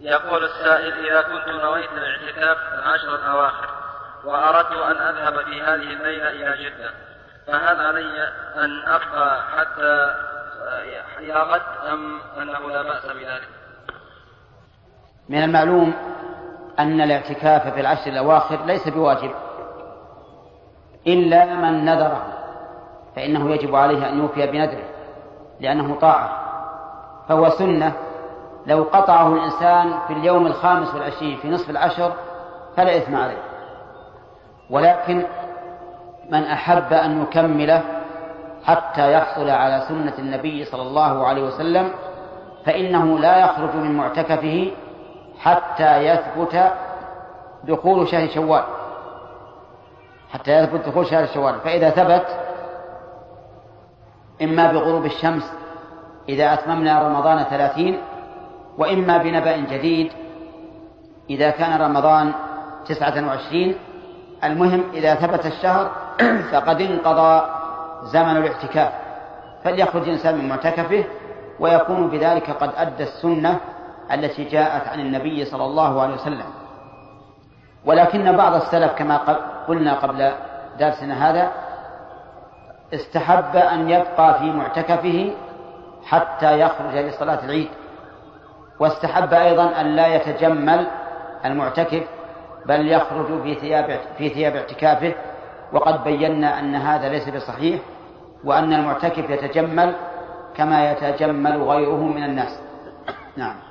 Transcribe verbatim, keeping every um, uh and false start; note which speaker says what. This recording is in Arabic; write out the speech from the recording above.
Speaker 1: يقول السائل: إذا كنت نويت الاعتكاف في العشر الأواخر وأردت أن أذهب في هذه الليلة إلى جدة، فهل علي أن أبقى حتى إلى غد أم أنه لا بأس بذلك؟
Speaker 2: من المعلوم أن الاعتكاف في العشر الأواخر ليس بواجب إلا من نذره، فإنه يجب عليه أن يوفي بنذره لأنه طاعة، فهو سنة. لو قطعه الإنسان في اليوم الخامس والعشرين في نصف العشر فلا إثم عليه، ولكن من أحب أن يكمله حتى يحصل على سنة النبي صلى الله عليه وسلم فإنه لا يخرج من معتكفه حتى يثبت دخول شهر شوال حتى يثبت دخول شهر شوال فإذا ثبت إما بغروب الشمس إذا أتممنا رمضان ثلاثين، وإما بنبأ جديد إذا كان رمضان تسعة وعشرين. المهم إذا ثبت الشهر فقد انقضى زمن الاعتكاف، فليخرج الإنسان من معتكفه ويكون بذلك قد أدى السنة التي جاءت عن النبي صلى الله عليه وسلم. ولكن بعض السلف كما قلنا قبل درسنا هذا استحب أن يبقى في معتكفه حتى يخرج لصلاة العيد، واستحب أيضا أن لا يتجمل المعتكف بل يخرج في ثياب في ثياب اعتكافه، وقد بينا أن هذا ليس بصحيح، وأن المعتكف يتجمل كما يتجمل غيره من الناس. نعم.